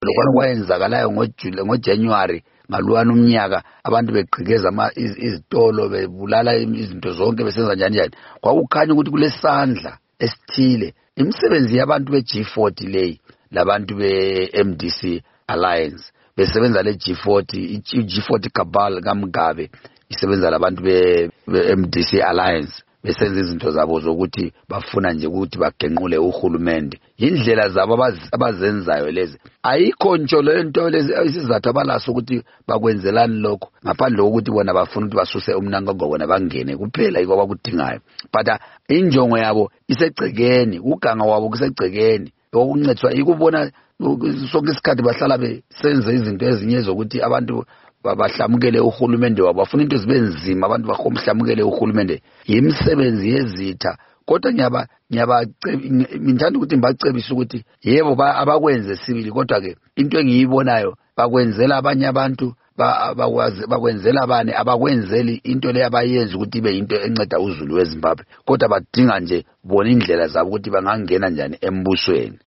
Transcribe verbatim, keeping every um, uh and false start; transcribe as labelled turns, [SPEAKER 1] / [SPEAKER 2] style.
[SPEAKER 1] lokho kwayenzakalayo ngoJule ngoJanuary ngaluwana umnyaka abantu begqikeza ama izitolo bebulala izinto zonke besenza njani njani kwakukhanya ukuthi kulesandla esithile imisebenzi yabantu be G forty leyi labantu be M D C Alliance besebenza le G forty i G forty cabal kaMgabe isebenza labantu be M D C Alliance besenza izinto zabo zokuthi bafuna nje ukuthi bagenqule uhulumende indlela zabo abazenzayo lezi ayikho ntsho lento lezi isizathu abalaso ukuthi bakwenzelani lokho ngaphandle kokuthi bona bafuna ukuthi basuse umnango ngobona bangene kuphela iko bakudingayo but injongo yabo isegcekeni uganga wabo kusegcekeni okuncetswa ikubona sonke isikhathi bahlala besenze izinto ezinye zokuthi abantu babahlamukele uhulumende wabo bafuna into ezibenzima abantu bahomhlamukele uhulumende yimisebenzi yezitha kodwa nyaba nyaba ngithanda ukuthi ngibacebisa ukuthi yebo abakwenze sibili kodwa ke into engiyibonayo bakwenzela abanye abantu bakwazi bakwenzela abane abakwenzeli into le abayenza ukuthi ibe into enceda uZulu weZimbabwe kodwa badinga nje bona indlela zabo ukuthi bangangena njani embusweni.